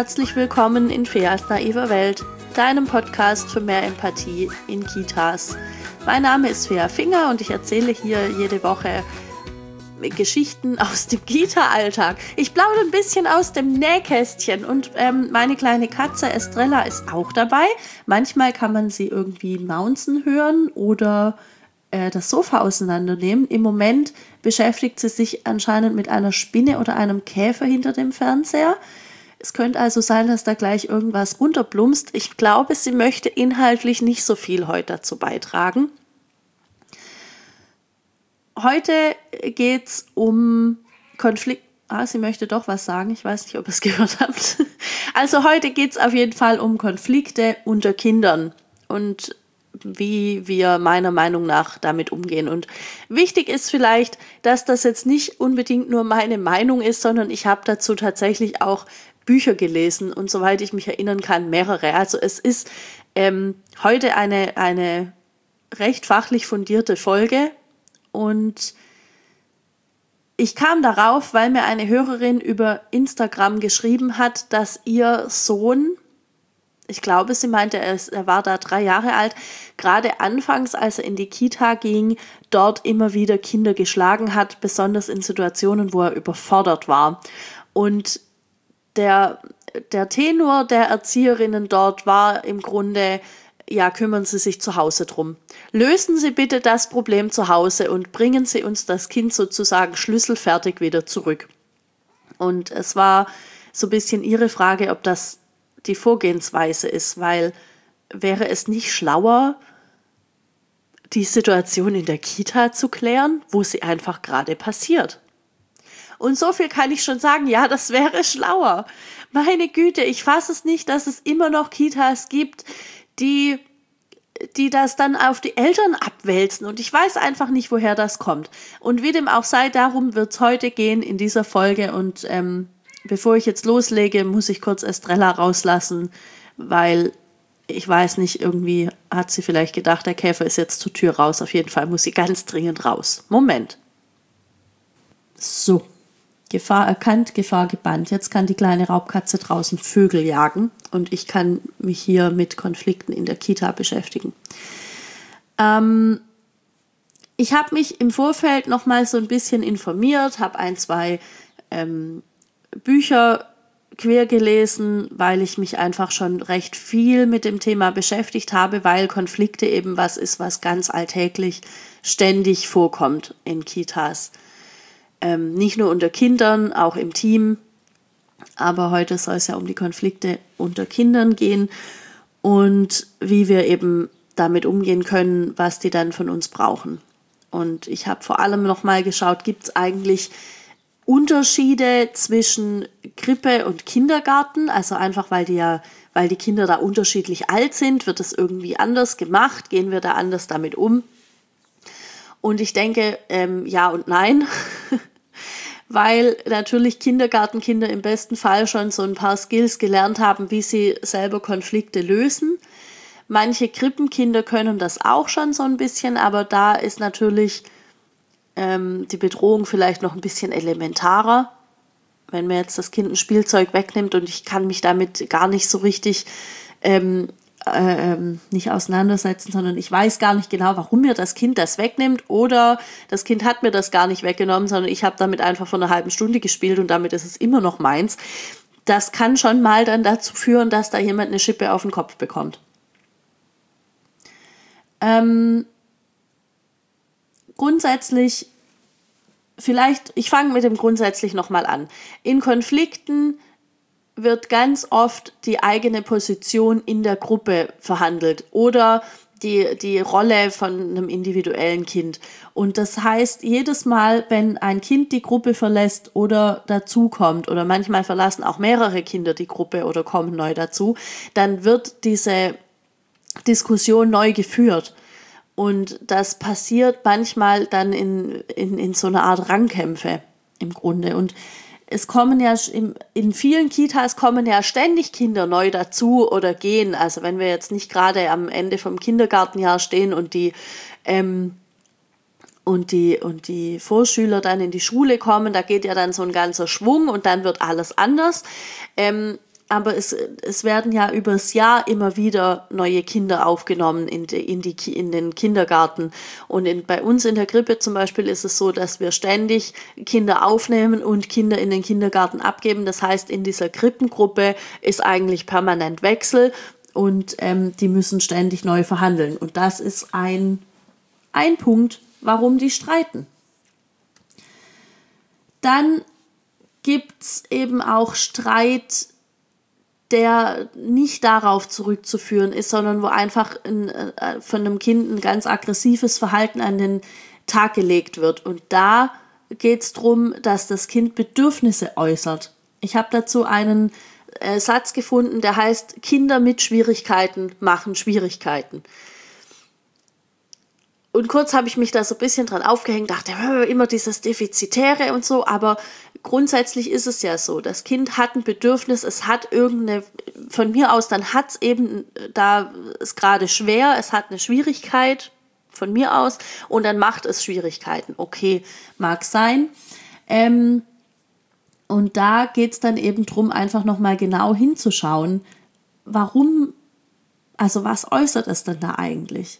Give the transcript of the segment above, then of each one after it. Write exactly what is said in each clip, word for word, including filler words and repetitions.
herzlich willkommen in Feas naiver Welt, deinem Podcast für mehr Empathie in Kitas. Mein Name ist Fea Finger und ich erzähle hier jede Woche Geschichten aus dem Kita-Alltag. Ich plaudere ein bisschen aus dem Nähkästchen und ähm, meine kleine Katze Estrella ist auch dabei. Manchmal kann man sie irgendwie maunzen hören oder äh, das Sofa auseinandernehmen. Im Moment beschäftigt sie sich anscheinend mit einer Spinne oder einem Käfer hinter dem Fernseher. Es könnte also sein, dass da gleich irgendwas runterplumpst. Ich glaube, sie möchte inhaltlich nicht so viel heute dazu beitragen. Heute geht es um Konflikt. Ah, sie möchte doch was sagen. Ich weiß nicht, ob ihr es gehört habt. Also heute geht es auf jeden Fall um Konflikte unter Kindern und wie wir meiner Meinung nach damit umgehen. Und wichtig ist vielleicht, dass das jetzt nicht unbedingt nur meine Meinung ist, sondern ich habe dazu tatsächlich auch Bücher gelesen und soweit ich mich erinnern kann, mehrere. Also es ist ähm, heute eine, eine recht fachlich fundierte Folge und ich kam darauf, weil mir eine Hörerin über Instagram geschrieben hat, dass ihr Sohn, ich glaube, sie meinte, er, ist, er war da drei Jahre alt, gerade anfangs, als er in die Kita ging, dort immer wieder Kinder geschlagen hat, besonders in Situationen, wo er überfordert war. Und Der, der Tenor der Erzieherinnen dort war im Grunde, ja, kümmern Sie sich zu Hause drum. Lösen Sie bitte das Problem zu Hause und bringen Sie uns das Kind sozusagen schlüsselfertig wieder zurück. Und es war so ein bisschen ihre Frage, ob das die Vorgehensweise ist, weil wäre es nicht schlauer, die Situation in der Kita zu klären, wo sie einfach gerade passiert? Und so viel kann ich schon sagen, ja, das wäre schlauer. Meine Güte, ich fasse es nicht, dass es immer noch Kitas gibt, die, die das dann auf die Eltern abwälzen. Und ich weiß einfach nicht, woher das kommt. Und wie dem auch sei, darum wird es heute gehen in dieser Folge. Und ähm, bevor ich jetzt loslege, muss ich kurz Estrella rauslassen, weil ich weiß nicht, irgendwie hat sie vielleicht gedacht, der Käfer ist jetzt zur Tür raus. Auf jeden Fall muss sie ganz dringend raus. Moment. So. Gefahr erkannt, Gefahr gebannt. Jetzt kann die kleine Raubkatze draußen Vögel jagen und ich kann mich hier mit Konflikten in der Kita beschäftigen. Ähm, ich habe mich im Vorfeld noch mal so ein bisschen informiert, habe ein, zwei ähm, Bücher quer gelesen, weil ich mich einfach schon recht viel mit dem Thema beschäftigt habe, weil Konflikte eben was ist, was ganz alltäglich ständig vorkommt in Kitas. Ähm, nicht nur unter Kindern, auch im Team. Aber heute soll es ja um die Konflikte unter Kindern gehen und wie wir eben damit umgehen können, was die dann von uns brauchen. Und ich habe vor allem noch mal geschaut, gibt es eigentlich Unterschiede zwischen Krippe und Kindergarten? Also einfach, weil die ja, weil die Kinder da unterschiedlich alt sind, wird es irgendwie anders gemacht? Gehen wir da anders damit um? Und ich denke, ähm, ja und nein. Weil natürlich Kindergartenkinder im besten Fall schon so ein paar Skills gelernt haben, wie sie selber Konflikte lösen. Manche Krippenkinder können das auch schon so ein bisschen, aber da ist natürlich ähm, die Bedrohung vielleicht noch ein bisschen elementarer. Wenn mir jetzt das Kind ein Spielzeug wegnimmt und ich kann mich damit gar nicht so richtig ähm, Ähm, nicht auseinandersetzen, sondern ich weiß gar nicht genau, warum mir das Kind das wegnimmt oder das Kind hat mir das gar nicht weggenommen, sondern ich habe damit einfach vor einer halben Stunde gespielt und damit ist es immer noch meins. Das kann schon mal dann dazu führen, dass da jemand eine Schippe auf den Kopf bekommt. Ähm, grundsätzlich, vielleicht, ich fange mit dem grundsätzlich nochmal an. In Konflikten wird ganz oft die eigene Position in der Gruppe verhandelt oder die, die Rolle von einem individuellen Kind. Und das heißt, jedes Mal, wenn ein Kind die Gruppe verlässt oder dazukommt, oder manchmal verlassen auch mehrere Kinder die Gruppe oder kommen neu dazu, dann wird diese Diskussion neu geführt. Und das passiert manchmal dann in, in, in so einer Art Rangkämpfe im Grunde. Und es kommen ja in, in vielen Kitas kommen ja ständig Kinder neu dazu oder gehen. Also wenn wir jetzt nicht gerade am Ende vom Kindergartenjahr stehen und die ähm, und die und die Vorschüler dann in die Schule kommen, da geht ja dann so ein ganzer Schwung und dann wird alles anders. Ähm, aber es, es werden ja übers Jahr immer wieder neue Kinder aufgenommen in, die, in, die, in den Kindergarten. Und in, bei uns in der Krippe zum Beispiel ist es so, dass wir ständig Kinder aufnehmen und Kinder in den Kindergarten abgeben. Das heißt, in dieser Krippengruppe ist eigentlich permanent Wechsel und ähm, die müssen ständig neu verhandeln. Und das ist ein, ein Punkt, warum die streiten. Dann gibt es eben auch Streit, der nicht darauf zurückzuführen ist, sondern wo einfach ein, äh, von einem Kind ein ganz aggressives Verhalten an den Tag gelegt wird. Und da geht es darum, dass das Kind Bedürfnisse äußert. Ich habe dazu einen äh, Satz gefunden, der heißt, Kinder mit Schwierigkeiten machen Schwierigkeiten. Und kurz habe ich mich da so ein bisschen dran aufgehängt, dachte, immer dieses Defizitäre und so, aber grundsätzlich ist es ja so, das Kind hat ein Bedürfnis, es hat irgendeine, von mir aus, dann hat es eben, da ist gerade schwer, es hat eine Schwierigkeit, von mir aus, und dann macht es Schwierigkeiten. Okay, mag sein. Ähm, und da geht es dann eben drum, einfach nochmal genau hinzuschauen, warum, also was äußert es denn da eigentlich?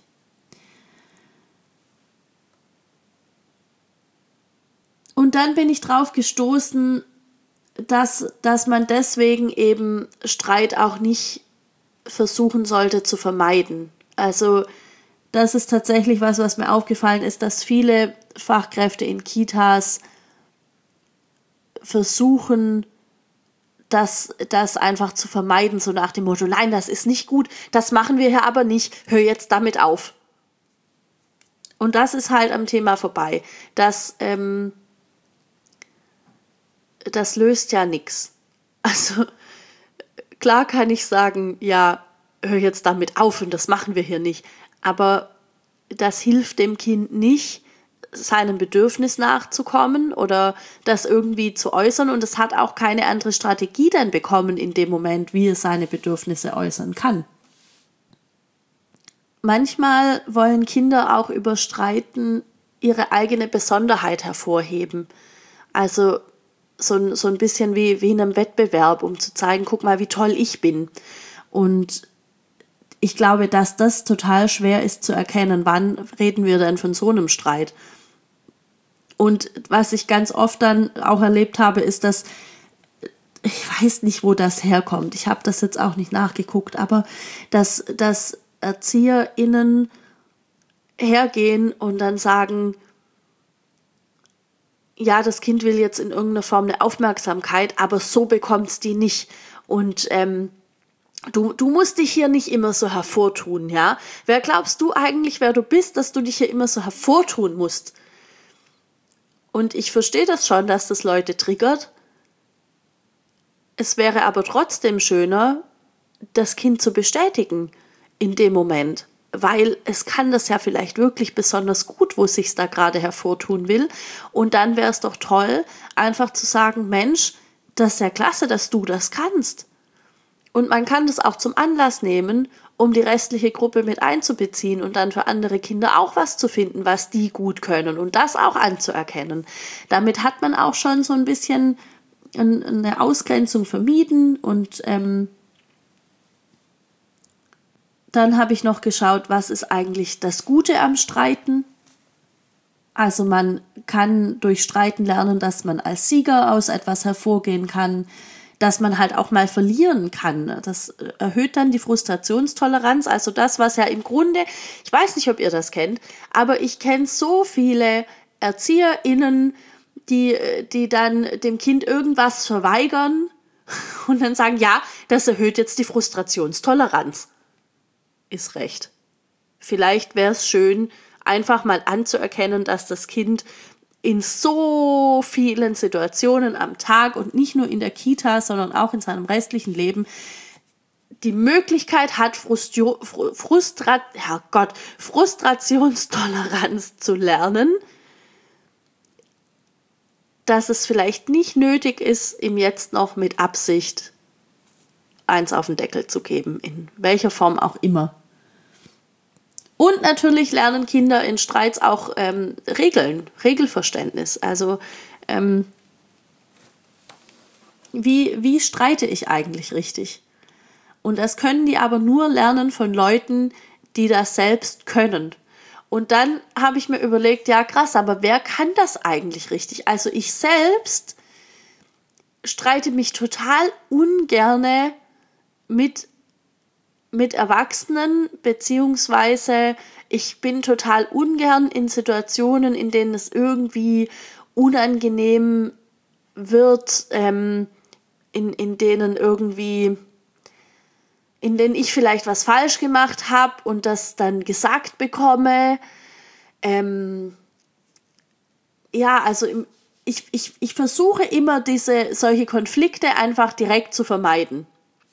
Und dann bin ich drauf gestoßen, dass, dass man deswegen eben Streit auch nicht versuchen sollte zu vermeiden. Also das ist tatsächlich was, was mir aufgefallen ist, dass viele Fachkräfte in Kitas versuchen, das, das einfach zu vermeiden, so nach dem Motto, nein, das ist nicht gut, das machen wir hier aber nicht, hör jetzt damit auf. Und das ist halt am Thema vorbei. Das, ähm, das löst ja nichts. Also klar kann ich sagen, ja, hör jetzt damit auf und das machen wir hier nicht. Aber das hilft dem Kind nicht, seinem Bedürfnis nachzukommen oder das irgendwie zu äußern. Und es hat auch keine andere Strategie dann bekommen in dem Moment, wie es seine Bedürfnisse äußern kann. Manchmal wollen Kinder auch über Streiten ihre eigene Besonderheit hervorheben. Also so, so ein bisschen wie, wie in einem Wettbewerb, um zu zeigen, guck mal, wie toll ich bin. Und ich glaube, dass das total schwer ist zu erkennen, wann reden wir denn von so einem Streit. Und was ich ganz oft dann auch erlebt habe, ist, dass, ich weiß nicht, wo das herkommt, ich habe das jetzt auch nicht nachgeguckt, aber dass, dass ErzieherInnen hergehen und dann sagen, ja, das Kind will jetzt in irgendeiner Form eine Aufmerksamkeit, aber so bekommt es die nicht. Und ähm, du, du musst dich hier nicht immer so hervortun, ja? Wer glaubst du eigentlich, wer du bist, dass du dich hier immer so hervortun musst? Und ich verstehe das schon, dass das Leute triggert. Es wäre aber trotzdem schöner, das Kind zu bestätigen in dem Moment. Weil es kann das ja vielleicht wirklich besonders gut, wo es sich da gerade hervortun will. Und dann wäre es doch toll, einfach zu sagen, Mensch, das ist ja klasse, dass du das kannst. Und man kann das auch zum Anlass nehmen, um die restliche Gruppe mit einzubeziehen und dann für andere Kinder auch was zu finden, was die gut können und das auch anzuerkennen. Damit hat man auch schon so ein bisschen eine Ausgrenzung vermieden und ähm, dann habe ich noch geschaut, was ist eigentlich das Gute am Streiten. Also man kann durch Streiten lernen, dass man als Sieger aus etwas hervorgehen kann, dass man halt auch mal verlieren kann. Das erhöht dann die Frustrationstoleranz. Also das, was ja im Grunde, ich weiß nicht, ob ihr das kennt, aber ich kenne so viele ErzieherInnen, die, die dann dem Kind irgendwas verweigern und dann sagen, ja, das erhöht jetzt die Frustrationstoleranz. Ist recht. Vielleicht wäre es schön, einfach mal anzuerkennen, dass das Kind in so vielen Situationen am Tag und nicht nur in der Kita, sondern auch in seinem restlichen Leben die Möglichkeit hat, Frustio, Frustra, Herrgott, Frustrationstoleranz zu lernen, dass es vielleicht nicht nötig ist, ihm jetzt noch mit Absicht eins auf den Deckel zu geben, in welcher Form auch immer. Und natürlich lernen Kinder in Streits auch ähm, Regeln, Regelverständnis. Also ähm, wie, wie streite ich eigentlich richtig? Und das können die aber nur lernen von Leuten, die das selbst können. Und dann habe ich mir überlegt, ja krass, aber wer kann das eigentlich richtig? Also ich selbst streite mich total ungerne mit, mit Erwachsenen, beziehungsweise ich bin total ungern in Situationen, in denen es irgendwie unangenehm wird, ähm, in, in denen irgendwie, in denen ich vielleicht was falsch gemacht habe und das dann gesagt bekomme. Ähm, ja, also im, ich, ich, ich versuche immer, diese solche Konflikte einfach direkt zu vermeiden.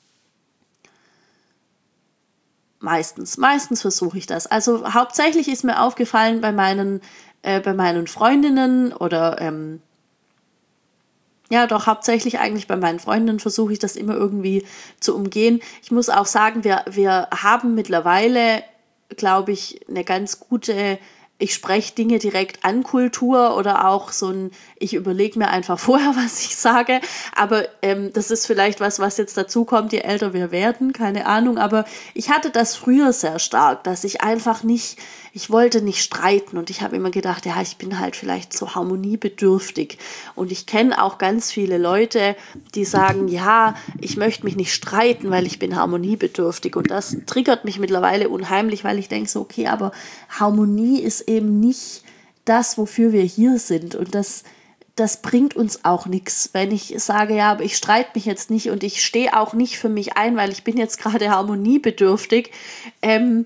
Meistens, meistens versuche ich das. Also hauptsächlich ist mir aufgefallen bei meinen, äh, bei meinen Freundinnen oder ähm, ja doch, hauptsächlich eigentlich bei meinen Freundinnen versuche ich das immer irgendwie zu umgehen. Ich muss auch sagen, wir, wir haben mittlerweile, glaube ich, eine ganz gute, ich spreche Dinge direkt an Kultur oder auch so ein, ich überlege mir einfach vorher, was ich sage, aber ähm, das ist vielleicht was, was jetzt dazu kommt, je älter wir werden, keine Ahnung, aber ich hatte das früher sehr stark, dass ich einfach nicht, ich wollte nicht streiten und ich habe immer gedacht, ja, ich bin halt vielleicht so harmoniebedürftig und ich kenne auch ganz viele Leute, die sagen, ja, ich möchte mich nicht streiten, weil ich bin harmoniebedürftig und das triggert mich mittlerweile unheimlich, weil ich denke so, okay, aber Harmonie ist eben nicht das, wofür wir hier sind und das das bringt uns auch nichts, wenn ich sage, ja, aber ich streite mich jetzt nicht und ich stehe auch nicht für mich ein, weil ich bin jetzt gerade harmoniebedürftig. Ähm,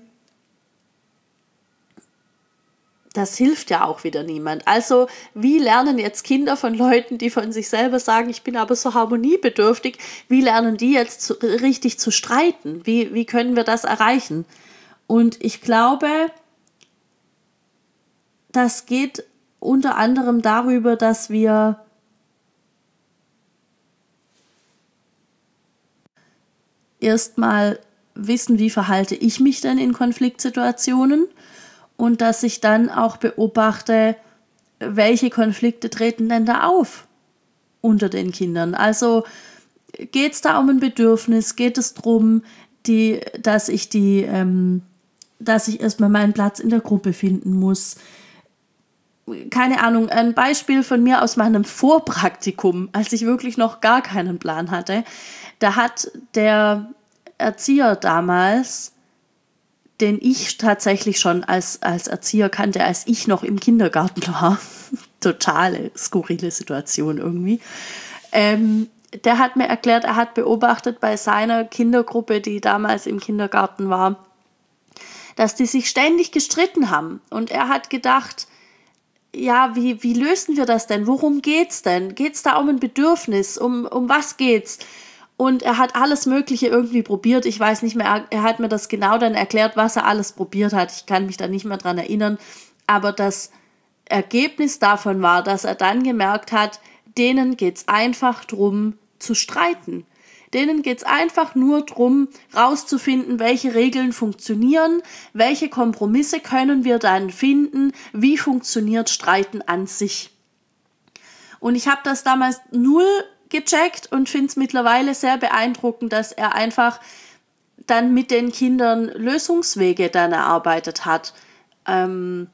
das hilft ja auch wieder niemand. Also wie lernen jetzt Kinder von Leuten, die von sich selber sagen, ich bin aber so harmoniebedürftig, wie lernen die jetzt zu, richtig zu streiten? Wie, wie können wir das erreichen? Und ich glaube, das geht unter anderem darüber, dass wir erstmal wissen, wie verhalte ich mich denn in Konfliktsituationen und dass ich dann auch beobachte, welche Konflikte treten denn da auf unter den Kindern. Also geht es da um ein Bedürfnis, geht es darum, die, dass ich die, ähm, dass ich erstmal meinen Platz in der Gruppe finden muss. Keine Ahnung, ein Beispiel von mir aus meinem Vorpraktikum, als ich wirklich noch gar keinen Plan hatte. Da hat der Erzieher damals, den ich tatsächlich schon als, als Erzieher kannte, als ich noch im Kindergarten war, totale skurrile Situation irgendwie, ähm, der hat mir erklärt, er hat beobachtet bei seiner Kindergruppe, die damals im Kindergarten war, dass die sich ständig gestritten haben. Und er hat gedacht, ja, wie, wie lösen wir das denn? Worum geht's denn? Geht's da um ein Bedürfnis? Um, um was geht's? Und er hat alles Mögliche irgendwie probiert. Ich weiß nicht mehr, er, er hat mir das genau dann erklärt, was er alles probiert hat. Ich kann mich da nicht mehr dran erinnern. Aber das Ergebnis davon war, dass er dann gemerkt hat, denen geht's einfach drum zu streiten. Denen geht's einfach nur drum, rauszufinden, welche Regeln funktionieren, welche Kompromisse können wir dann finden, wie funktioniert Streiten an sich. Und ich habe das damals null gecheckt und finde es mittlerweile sehr beeindruckend, dass er einfach dann mit den Kindern Lösungswege dann erarbeitet hat. Ähm,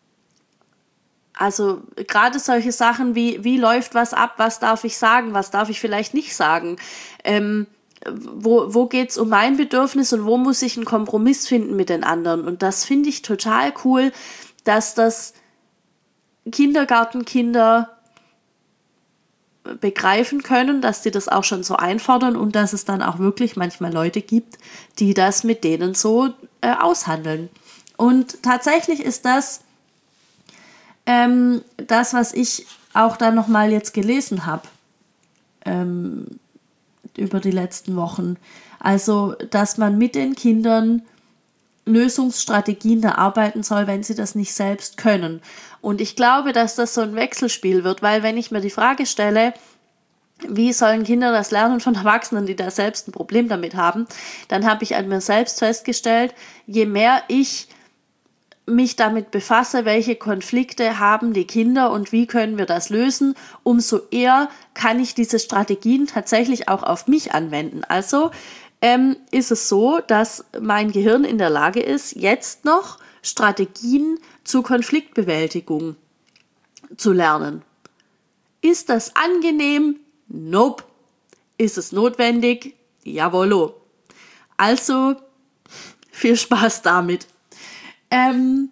Also gerade solche Sachen wie, wie läuft was ab, was darf ich sagen, was darf ich vielleicht nicht sagen, ähm, wo, wo geht es um mein Bedürfnis und wo muss ich einen Kompromiss finden mit den anderen. Und das finde ich total cool, dass das Kindergartenkinder begreifen können, dass die das auch schon so einfordern und dass es dann auch wirklich manchmal Leute gibt, die das mit denen so äh, aushandeln. Und tatsächlich ist das Ähm, das, was ich auch dann nochmal jetzt gelesen habe ähm, über die letzten Wochen. Also, dass man mit den Kindern Lösungsstrategien erarbeiten soll, wenn sie das nicht selbst können. Und ich glaube, dass das so ein Wechselspiel wird, weil wenn ich mir die Frage stelle, wie sollen Kinder das lernen von Erwachsenen, die da selbst ein Problem damit haben, dann habe ich an mir selbst festgestellt, je mehr ich mich damit befasse, welche Konflikte haben die Kinder und wie können wir das lösen, umso eher kann ich diese Strategien tatsächlich auch auf mich anwenden. Also ähm, ist es so, dass mein Gehirn in der Lage ist, jetzt noch Strategien zur Konfliktbewältigung zu lernen. Ist das angenehm? Nope. Ist es notwendig? Jawollo. Also viel Spaß damit. Ähm,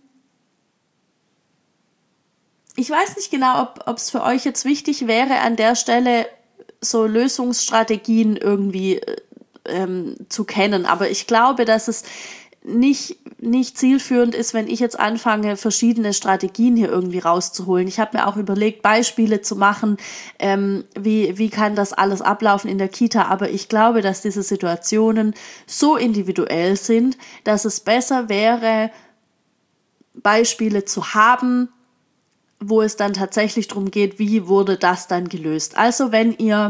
ich weiß nicht genau, ob es für euch jetzt wichtig wäre, an der Stelle so Lösungsstrategien irgendwie ähm, zu kennen. Aber ich glaube, dass es nicht, nicht zielführend ist, wenn ich jetzt anfange, verschiedene Strategien hier irgendwie rauszuholen. Ich habe mir auch überlegt, Beispiele zu machen, ähm, wie, wie kann das alles ablaufen in der Kita. Aber ich glaube, dass diese Situationen so individuell sind, dass es besser wäre, Beispiele zu haben, wo es dann tatsächlich darum geht, wie wurde das dann gelöst. Also wenn ihr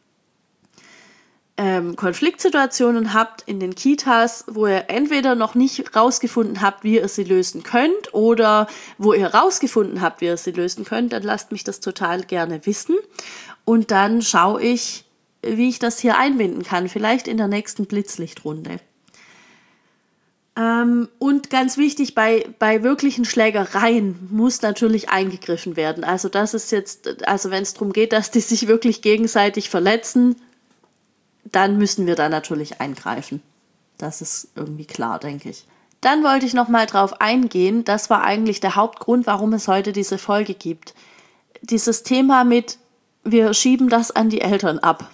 ähm, Konfliktsituationen habt in den Kitas, wo ihr entweder noch nicht rausgefunden habt, wie ihr sie lösen könnt, oder wo ihr rausgefunden habt, wie ihr sie lösen könnt, dann lasst mich das total gerne wissen. Und dann schaue ich, wie ich das hier einbinden kann, vielleicht in der nächsten Blitzlichtrunde. Ähm, und ganz wichtig, bei, bei wirklichen Schlägereien muss natürlich eingegriffen werden. Also das ist jetzt, also wenn es darum geht, dass die sich wirklich gegenseitig verletzen, dann müssen wir da natürlich eingreifen. Das ist irgendwie klar, denke ich. Dann wollte ich noch mal drauf eingehen, das war eigentlich der Hauptgrund, warum es heute diese Folge gibt. Dieses Thema mit, wir schieben das an die Eltern ab.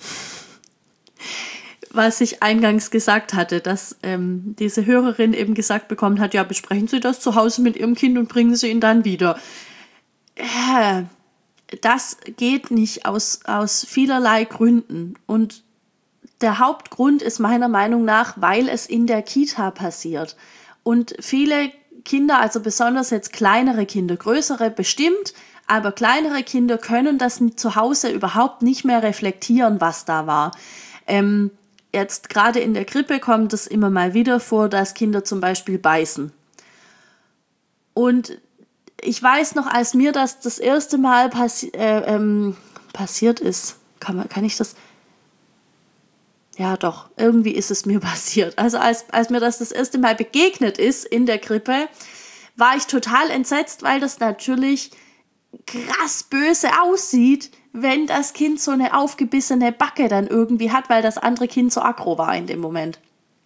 Was ich eingangs gesagt hatte, dass ähm, diese Hörerin eben gesagt bekommen hat, ja, besprechen Sie das zu Hause mit Ihrem Kind und bringen Sie ihn dann wieder. Äh, das geht nicht aus, aus vielerlei Gründen. Und der Hauptgrund ist meiner Meinung nach, weil es in der Kita passiert. Und viele Kinder, also besonders jetzt kleinere Kinder, größere bestimmt, aber kleinere Kinder können das zu Hause überhaupt nicht mehr reflektieren, was da war. Ähm, Jetzt gerade in der Krippe kommt es immer mal wieder vor, dass Kinder zum Beispiel beißen. Und ich weiß noch, als mir das das erste Mal passi- äh, ähm, passiert ist, kann, man, kann ich das... Ja doch, irgendwie ist es mir passiert. Also als, als mir das das erste Mal begegnet ist in der Krippe, war ich total entsetzt, weil das natürlich krass böse aussieht, wenn das Kind so eine aufgebissene Backe dann irgendwie hat, weil das andere Kind so aggro war in dem Moment.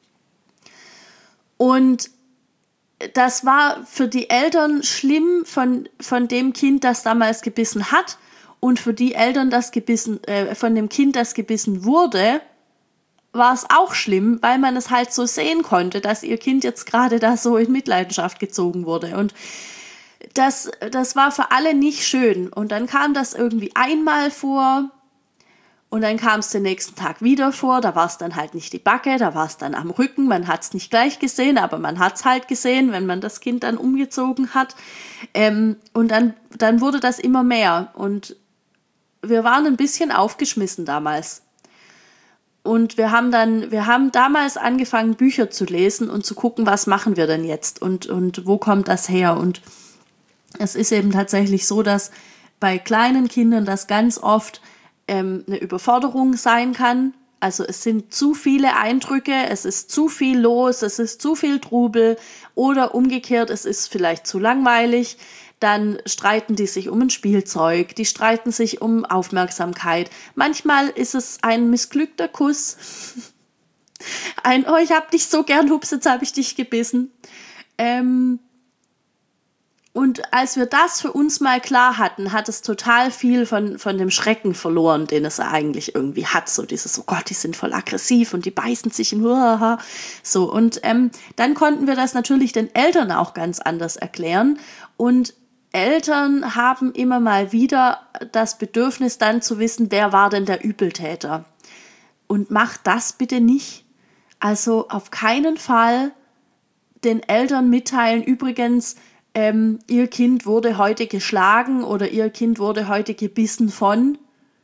Und das war für die Eltern schlimm von, von dem Kind, das damals gebissen hat, und für die Eltern, das gebissen, äh, von dem Kind, das gebissen wurde, war es auch schlimm, weil man es halt so sehen konnte, dass ihr Kind jetzt gerade da so in Mitleidenschaft gezogen wurde. Und das, das war für alle nicht schön. Und dann kam das irgendwie einmal vor und dann kam es den nächsten Tag wieder vor. Da war es dann halt nicht die Backe, da war es dann am Rücken. Man hat es nicht gleich gesehen, aber man hat es halt gesehen, wenn man das Kind dann umgezogen hat. Ähm, und dann, dann wurde das immer mehr. Und wir waren ein bisschen aufgeschmissen damals. Und wir haben dann, wir haben damals angefangen, Bücher zu lesen und zu gucken, was machen wir denn jetzt und, und wo kommt das her? Und es ist eben tatsächlich so, dass bei kleinen Kindern das ganz oft ähm, eine Überforderung sein kann. Also es sind zu viele Eindrücke, es ist zu viel los, es ist zu viel Trubel oder umgekehrt, es ist vielleicht zu langweilig. Dann streiten die sich um ein Spielzeug, die streiten sich um Aufmerksamkeit. Manchmal ist es ein missglückter Kuss. Ein, oh, ich hab dich so gern, hups, jetzt hab ich dich gebissen. Ähm, und als wir das für uns mal klar hatten, hat es total viel von, von dem Schrecken verloren, den es eigentlich irgendwie hat. So dieses, oh Gott, die sind voll aggressiv und die beißen sich in Uaha. So, und ähm, dann konnten wir das natürlich den Eltern auch ganz anders erklären. Und Eltern haben immer mal wieder das Bedürfnis, dann zu wissen, wer war denn der Übeltäter. Und macht das bitte nicht. Also auf keinen Fall den Eltern mitteilen, übrigens, ähm, ihr Kind wurde heute geschlagen oder ihr Kind wurde heute gebissen von.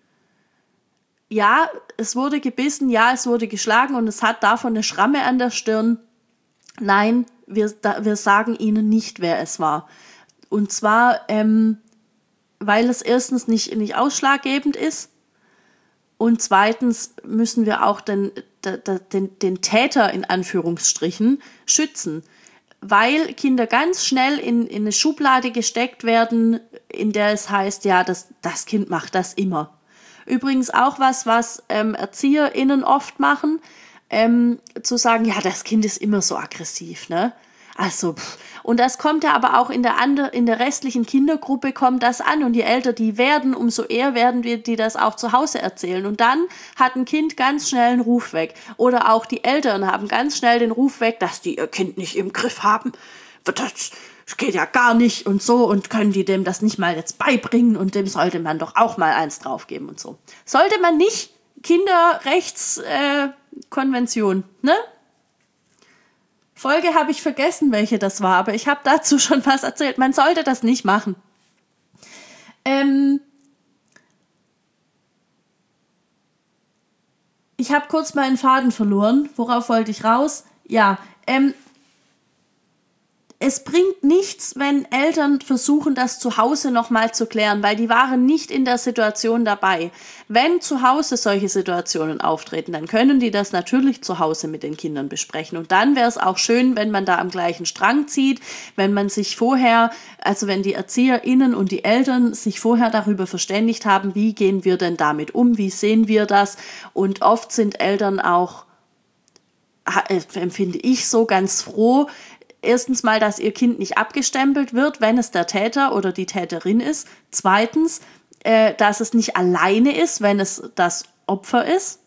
Ja, es wurde gebissen, ja, es wurde geschlagen und es hat davon eine Schramme an der Stirn. Nein, wir, da, wir sagen ihnen nicht, wer es war. Und zwar, ähm, weil es erstens nicht, nicht ausschlaggebend ist und zweitens müssen wir auch den, den, den Täter in Anführungsstrichen schützen, weil Kinder ganz schnell in, in eine Schublade gesteckt werden, in der es heißt, ja, das, das Kind macht das immer. Übrigens auch was, was ähm, ErzieherInnen oft machen, ähm, zu sagen, ja, das Kind ist immer so aggressiv, ne? Also, pff. Und das kommt ja aber auch in der, andre, in der restlichen Kindergruppe kommt das an. Und je älter die werden, umso eher werden wir die das auch zu Hause erzählen. Und dann hat ein Kind ganz schnell einen Ruf weg. Oder auch die Eltern haben ganz schnell den Ruf weg, dass die ihr Kind nicht im Griff haben. Das geht ja gar nicht und so. Und können die dem das nicht mal jetzt beibringen? Und dem sollte man doch auch mal eins draufgeben und so. Sollte man nicht Kinderrechtskonvention, äh, ne? Folge habe ich vergessen, welche das war, aber ich habe dazu schon was erzählt. Man sollte das nicht machen. Ähm ich habe kurz meinen Faden verloren. Worauf wollte ich raus? Ja, ähm es bringt nichts, wenn Eltern versuchen, das zu Hause nochmal zu klären, weil die waren nicht in der Situation dabei. Wenn zu Hause solche Situationen auftreten, dann können die das natürlich zu Hause mit den Kindern besprechen. Und dann wäre es auch schön, wenn man da am gleichen Strang zieht, wenn man sich vorher, also wenn die ErzieherInnen und die Eltern sich vorher darüber verständigt haben, wie gehen wir denn damit um, wie sehen wir das? Und oft sind Eltern auch, empfinde ich so, ganz froh, erstens mal, dass ihr Kind nicht abgestempelt wird, wenn es der Täter oder die Täterin ist. Zweitens, äh, dass es nicht alleine ist, wenn es das Opfer ist.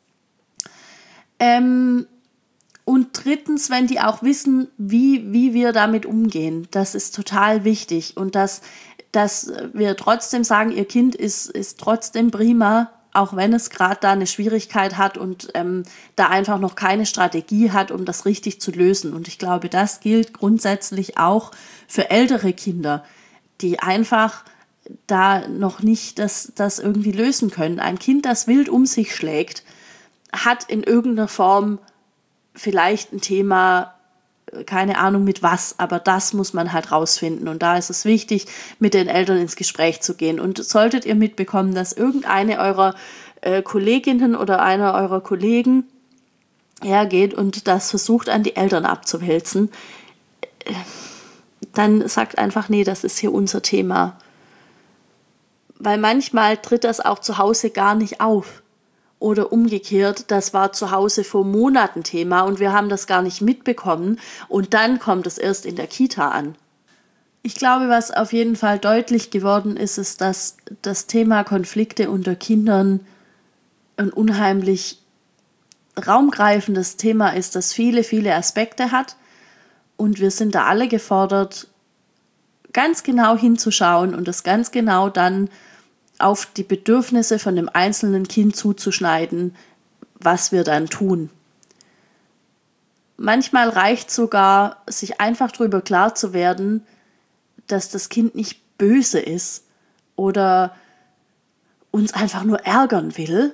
Ähm, und drittens, wenn die auch wissen, wie, wie wir damit umgehen. Das ist total wichtig. Und dass, dass wir trotzdem sagen, ihr Kind ist, ist trotzdem prima, auch wenn es gerade da eine Schwierigkeit hat und ähm, da einfach noch keine Strategie hat, um das richtig zu lösen. Und ich glaube, das gilt grundsätzlich auch für ältere Kinder, die einfach da noch nicht das, das irgendwie lösen können. Ein Kind, das wild um sich schlägt, hat in irgendeiner Form vielleicht ein Thema, keine Ahnung mit was, aber das muss man halt rausfinden. Und da ist es wichtig, mit den Eltern ins Gespräch zu gehen. Und solltet ihr mitbekommen, dass irgendeine eurer äh, Kolleginnen oder einer eurer Kollegen hergeht und das versucht, an die Eltern abzuwälzen, äh, dann sagt einfach, nee, das ist hier unser Thema. Weil manchmal tritt das auch zu Hause gar nicht auf. Oder umgekehrt, das war zu Hause vor Monaten Thema und wir haben das gar nicht mitbekommen und dann kommt es erst in der Kita an. Ich glaube, was auf jeden Fall deutlich geworden ist, ist, dass das Thema Konflikte unter Kindern ein unheimlich raumgreifendes Thema ist, das viele, viele Aspekte hat und wir sind da alle gefordert, ganz genau hinzuschauen und das ganz genau dann auf die Bedürfnisse von dem einzelnen Kind zuzuschneiden, was wir dann tun. Manchmal reicht sogar, sich einfach darüber klar zu werden, dass das Kind nicht böse ist oder uns einfach nur ärgern will,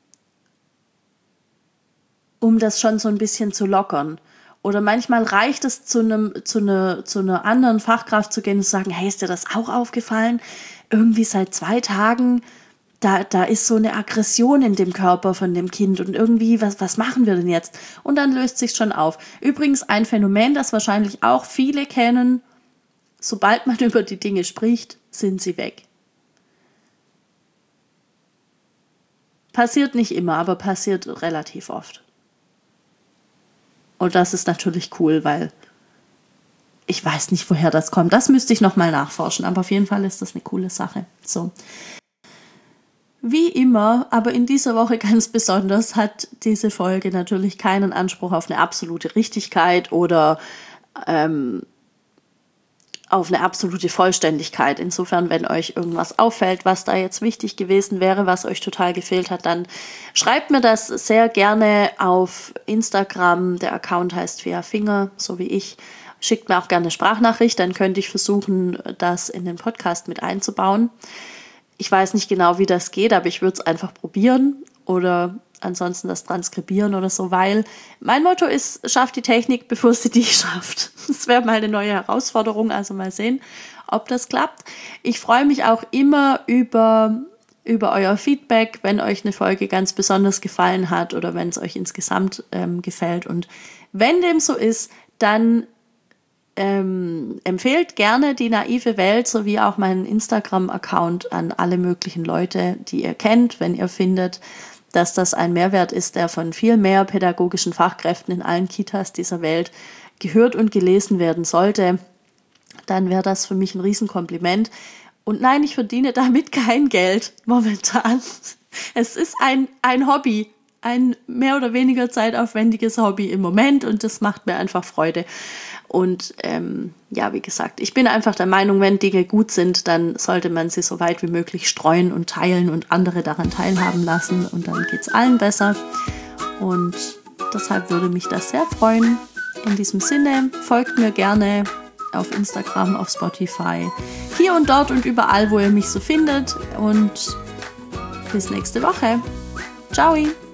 um das schon so ein bisschen zu lockern. Oder manchmal reicht es, zu, einem, zu, einer, zu einer anderen Fachkraft zu gehen und zu sagen, hey, ist dir das auch aufgefallen? Irgendwie seit zwei Tagen, da, da ist so eine Aggression in dem Körper von dem Kind und irgendwie, was, was machen wir denn jetzt? Und dann löst sich schon auf. Übrigens ein Phänomen, das wahrscheinlich auch viele kennen, sobald man über die Dinge spricht, sind sie weg. Passiert nicht immer, aber passiert relativ oft. Und das ist natürlich cool, weil ich weiß nicht, woher das kommt. Das müsste ich nochmal nachforschen, aber auf jeden Fall ist das eine coole Sache. So. Wie immer, aber in dieser Woche ganz besonders, hat diese Folge natürlich keinen Anspruch auf eine absolute Richtigkeit oder ähm, auf eine absolute Vollständigkeit. Insofern, wenn euch irgendwas auffällt, was da jetzt wichtig gewesen wäre, was euch total gefehlt hat, dann schreibt mir das sehr gerne auf Instagram. Der Account heißt Fea Finger, so wie ich. Schickt mir auch gerne eine Sprachnachricht, dann könnte ich versuchen, das in den Podcast mit einzubauen. Ich weiß nicht genau, wie das geht, aber ich würde es einfach probieren. oder ansonsten das Transkribieren oder so, weil mein Motto ist, schafft die Technik, bevor sie dich schafft. Das wäre mal eine neue Herausforderung, also mal sehen, ob das klappt. Ich freue mich auch immer über, über euer Feedback, wenn euch eine Folge ganz besonders gefallen hat oder wenn es euch insgesamt ähm, gefällt. Und wenn dem so ist, dann ähm, empfehlt gerne die naive Welt sowie auch meinen Instagram-Account an alle möglichen Leute, die ihr kennt, wenn ihr findet, dass das ein Mehrwert ist, der von viel mehr pädagogischen Fachkräften in allen Kitas dieser Welt gehört und gelesen werden sollte, dann wäre das für mich ein Riesenkompliment. Und nein, ich verdiene damit kein Geld momentan. Es ist ein, ein Hobby, ein mehr oder weniger zeitaufwendiges Hobby im Moment und das macht mir einfach Freude. Und ähm, ja, wie gesagt, ich bin einfach der Meinung, wenn Dinge gut sind, dann sollte man sie so weit wie möglich streuen und teilen und andere daran teilhaben lassen und dann geht es allen besser. Und deshalb würde mich das sehr freuen. In diesem Sinne, folgt mir gerne auf Instagram, auf Spotify, hier und dort und überall, wo ihr mich so findet. Und bis nächste Woche. Ciao!